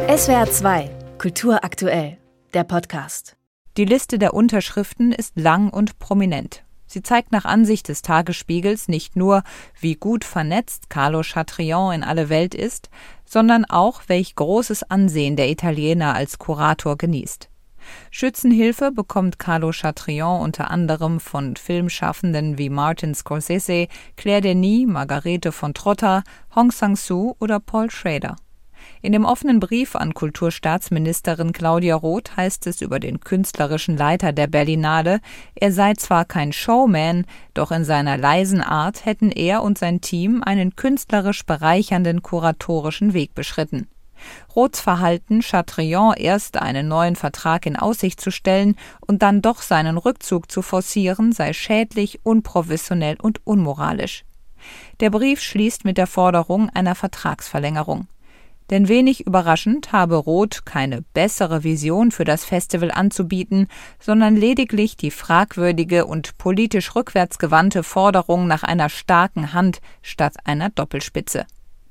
SWR 2 Kultur aktuell, der Podcast. Die Liste der Unterschriften ist lang und prominent. Sie zeigt nach Ansicht des Tagesspiegels nicht nur, wie gut vernetzt Carlo Chatrian in alle Welt ist, sondern auch, welch großes Ansehen der Italiener als Kurator genießt. Schützenhilfe bekommt Carlo Chatrian unter anderem von Filmschaffenden wie Martin Scorsese, Claire Denis, Margarete von Trotta, Hong Sang-soo oder Paul Schrader. In dem offenen Brief an Kulturstaatsministerin Claudia Roth heißt es über den künstlerischen Leiter der Berlinale, er sei zwar kein Showman, doch in seiner leisen Art hätten er und sein Team einen künstlerisch bereichernden kuratorischen Weg beschritten. Roths Verhalten, Chatrian erst einen neuen Vertrag in Aussicht zu stellen und dann doch seinen Rückzug zu forcieren, sei schädlich, unprofessionell und unmoralisch. Der Brief schließt mit der Forderung einer Vertragsverlängerung. Denn wenig überraschend habe Roth keine bessere Vision für das Festival anzubieten, sondern lediglich die fragwürdige und politisch rückwärtsgewandte Forderung nach einer starken Hand statt einer Doppelspitze.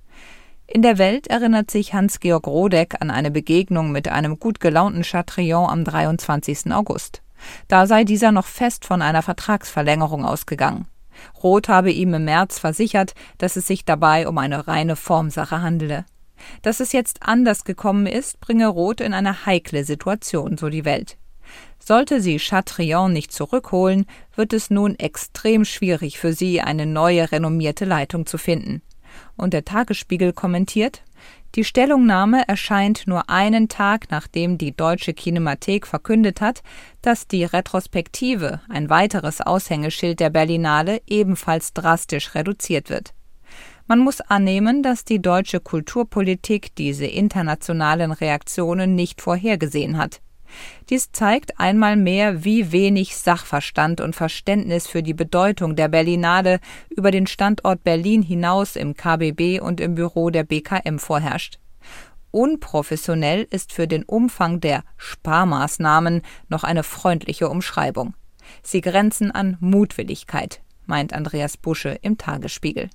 In der Welt erinnert sich Hans-Georg Rodek an eine Begegnung mit einem gut gelaunten Chatrian am 23. August. Da sei dieser noch fest von einer Vertragsverlängerung ausgegangen. Roth habe ihm im März versichert, dass es sich dabei um eine reine Formsache handele. Dass es jetzt anders gekommen ist, bringe Roth in eine heikle Situation, so die Welt. Sollte sie Chatrian nicht zurückholen, wird es nun extrem schwierig für sie, eine neue, renommierte Leitung zu finden. Und der Tagesspiegel kommentiert, die Stellungnahme erscheint nur einen Tag, nachdem die Deutsche Kinemathek verkündet hat, dass die Retrospektive, ein weiteres Aushängeschild der Berlinale, ebenfalls drastisch reduziert wird. Man muss annehmen, dass die deutsche Kulturpolitik diese internationalen Reaktionen nicht vorhergesehen hat. Dies zeigt einmal mehr, wie wenig Sachverstand und Verständnis für die Bedeutung der Berlinale über den Standort Berlin hinaus im KBB und im Büro der BKM vorherrscht. Unprofessionell ist für den Umfang der Sparmaßnahmen noch eine freundliche Umschreibung. Sie grenzen an Mutwilligkeit, meint Andreas Busche im Tagesspiegel.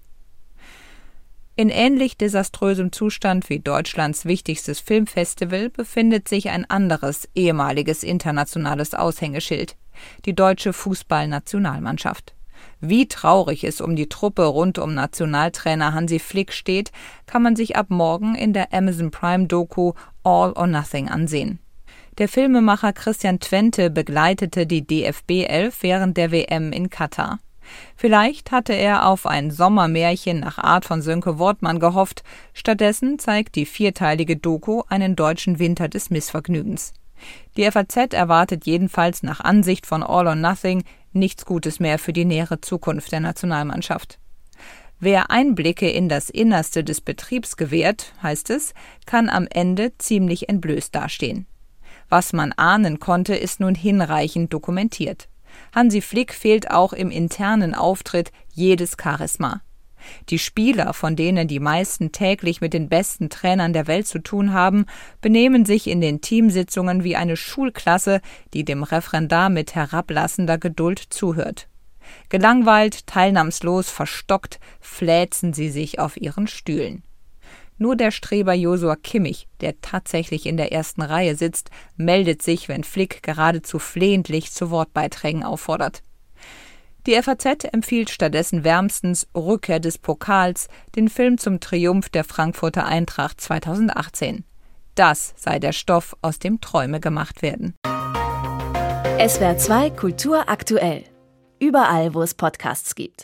In ähnlich desaströsem Zustand wie Deutschlands wichtigstes Filmfestival befindet sich ein anderes, ehemaliges internationales Aushängeschild, die deutsche Fußballnationalmannschaft. Wie traurig es um die Truppe rund um Nationaltrainer Hansi Flick steht, kann man sich ab morgen in der Amazon Prime-Doku All or Nothing ansehen. Der Filmemacher Christian Twente begleitete die DFB-11 während der WM in Katar. Vielleicht hatte er auf ein Sommermärchen nach Art von Sönke Wortmann gehofft, stattdessen zeigt die vierteilige Doku einen deutschen Winter des Missvergnügens. Die FAZ erwartet jedenfalls nach Ansicht von All or Nothing nichts Gutes mehr für die nähere Zukunft der Nationalmannschaft. Wer Einblicke in das Innerste des Betriebs gewährt, heißt es, kann am Ende ziemlich entblößt dastehen. Was man ahnen konnte, ist nun hinreichend dokumentiert. Hansi Flick fehlt auch im internen Auftritt jedes Charisma. Die Spieler, von denen die meisten täglich mit den besten Trainern der Welt zu tun haben, benehmen sich in den Teamsitzungen wie eine Schulklasse, die dem Referendar mit herablassender Geduld zuhört. Gelangweilt, teilnahmslos, verstockt fläzen sie sich auf ihren Stühlen. Nur der Streber Josua Kimmich, der tatsächlich in der ersten Reihe sitzt, meldet sich, wenn Flick geradezu flehentlich zu Wortbeiträgen auffordert. Die FAZ empfiehlt stattdessen wärmstens Rückkehr des Pokals, den Film zum Triumph der Frankfurter Eintracht 2018. Das sei der Stoff, aus dem Träume gemacht werden. SWR 2 Kultur aktuell. Überall, wo es Podcasts gibt.